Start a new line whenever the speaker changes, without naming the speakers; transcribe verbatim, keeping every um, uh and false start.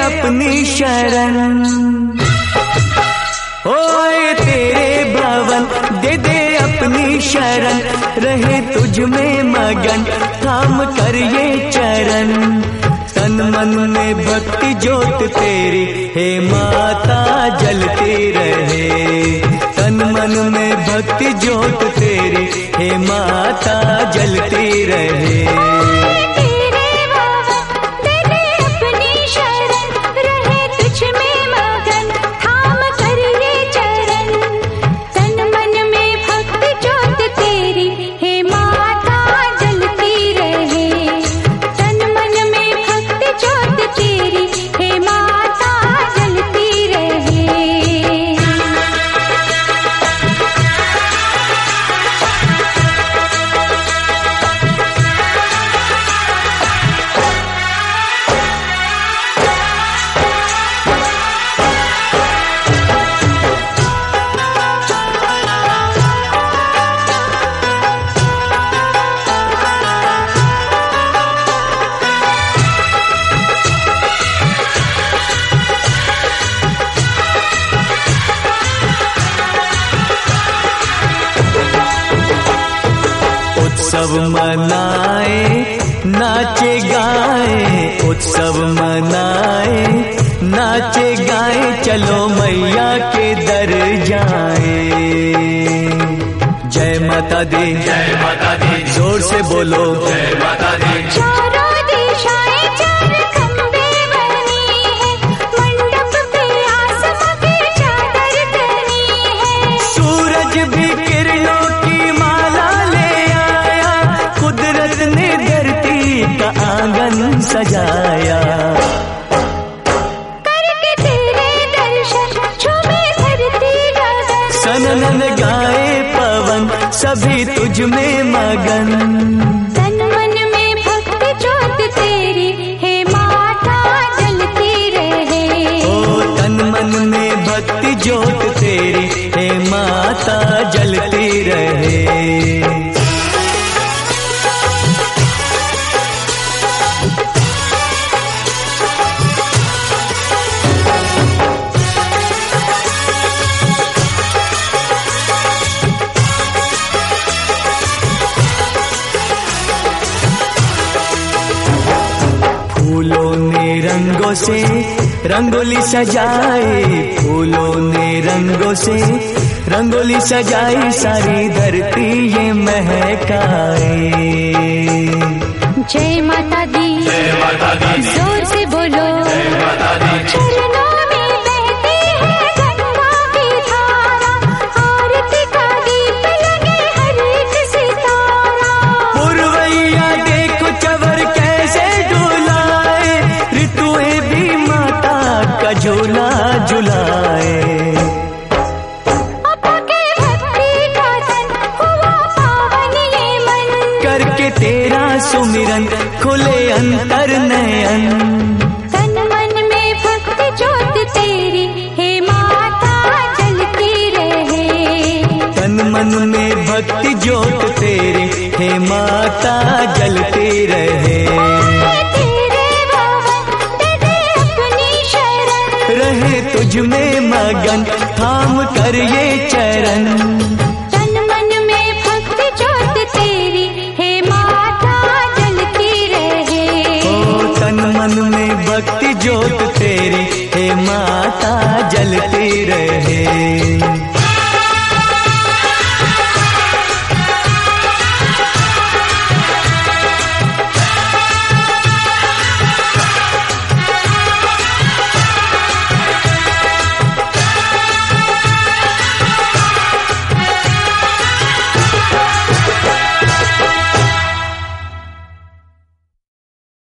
अपनी शरण। ओए तेरे भवन दे दे अपनी शरण, रहे तुझ में मगन थाम कर ये चरण। तन मन में भक्ति ज्योत तेरी हे माता जलती रहे, तन मन में भक्ति ज्योत तेरी हे माता जलती रहे। उत्सव मनाए नाचे गाए, उत्सव मनाए नाचे गाए, चलो मैया के दर जाए। जय माता दी, जय माता दी, जोर से बोलो जय माता दी। चारों दिशाएं चार खंबे बनी है, मंडप पे आसमां की चादर तनी है। सूरज भी किरणों की माला ले आया, कुदरत ने धरती का आंगन सजाया। करके तेरे दर्शन झूमे धरती गगन, सनन गाए पवन सभी तुझ में मगन। तन मन में भक्ति ज्योत तेरी हे माता जलती रहे, ओ तन मन में भक्ति ज्योत तेरी हे माता जलती रहे। फूलों ने रंगों से रंगोली सजाए, फूलों ने रंगों से रंगोली सजाई, सारी धरती ये महकाए। जय माता दी, जय माता दी, जोर से बोलो जय माता दी। चरणों में बहती है गंगा की धारा, आरती का दीप लगे हर एक सितारा। पुरवैया देखो चवर कैसे डुलाए, ऋतुएं भी माता का झूला झुलाए। करके तेरा सुमिरन खुले अंतर नयन, तन मन में भक्ति ज्योत तेरी हे माता जलती रहे, तन मन में भक्ति ज्योत तेरी हे माता जलती रहे। तेरे भवन दे दे अपनी शरण, रहे तुझ में मगन थाम कर ये चरण।